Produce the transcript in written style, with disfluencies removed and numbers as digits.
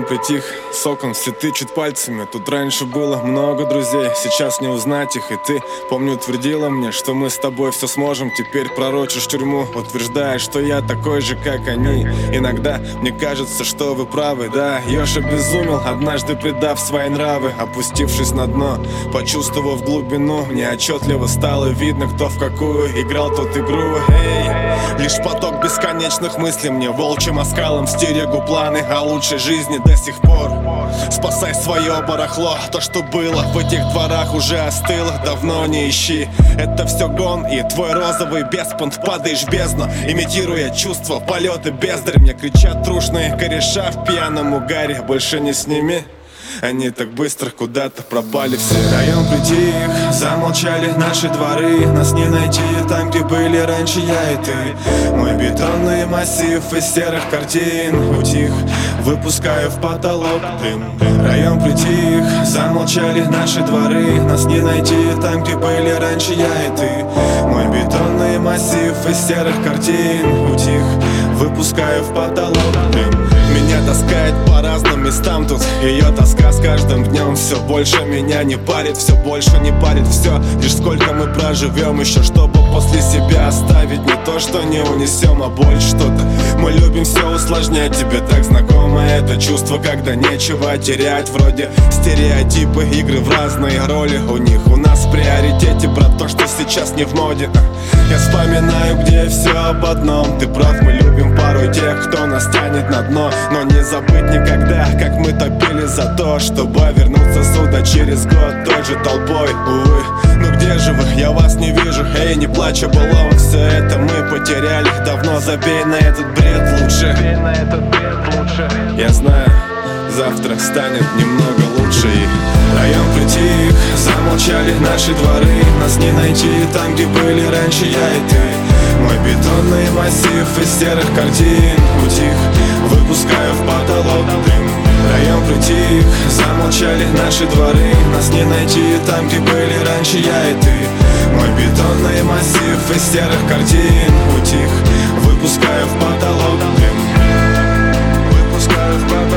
Район притих, с окон все тычут пальцами. Тут раньше было много друзей, сейчас не узнать их. И ты, помню, твердила мне, что мы с тобой все сможем. Теперь пророчишь тюрьму, утверждаешь, что я такой же, как они. Иногда мне кажется, что вы правы, да. Ёж обезумел, однажды предав свои нравы. Опустившись на дно, почувствовав глубину, мне отчетливо стало видно, кто в какую играл тот игру. Эй, лишь поток бесконечных мыслей мне волчьим оскалом стерегу планы о лучшей жизни до сих пор. Спасай свое барахло, то, что было в этих дворах, уже остыло, давно не ищи. Это все гон, и твой розовый беспонт. Падаешь в бездну, имитируя чувства, полеты бездарь. Мне кричат трушные кореша в пьяном угаре. Больше не сними, они так быстро куда-то пропали все. Район притих, замолчали наши дворы. Нас не найти там, где были раньше я и ты. Мой бетонный массив из серых картин утих, выпускаю в потолок дым. Район притих, замолчали наши дворы. Нас не найти там, где были раньше я и ты. Мой бетонный массив из серых картин утих, выпускаю в потолок дым. Меня таскает по разным местам тут, ее тоска с каждым днем все больше меня не парит, все больше не парит все. Лишь сколько мы проживем еще, чтобы после себя оставить не то, что не унесем, а боль что-то. Мы любим все усложнять, тебе так знакомо это чувство, когда нечего терять. Вроде стереотипы, игры в разные роли у них. У нас в приоритете про то, что сейчас не в моде. Я вспоминаю, где все об одном. Ты прав, мы любим порой тех, кто нас тянет на дно. Но не забыть никогда, как мы топили за то, чтобы вернуться сюда через год той же толпой. Увы, ну где же вы? Я вас не вижу. Эй, не плачь, облом, все это мы потеряли давно. Забей на этот бред лучше. Я знаю, завтра станет немного лучше. И район притих, замолчали наши дворы. Нас не найти там, где были раньше я и ты. Мой бетонный массив из серых картин утих, выпускаю в потолок дым. Район притих, замолчали наши дворы. Нас не найти там, где были раньше я и ты. Мой бетонный массив из серых картин утих, выпускаю в потолок дым. Выпускаю в потолок.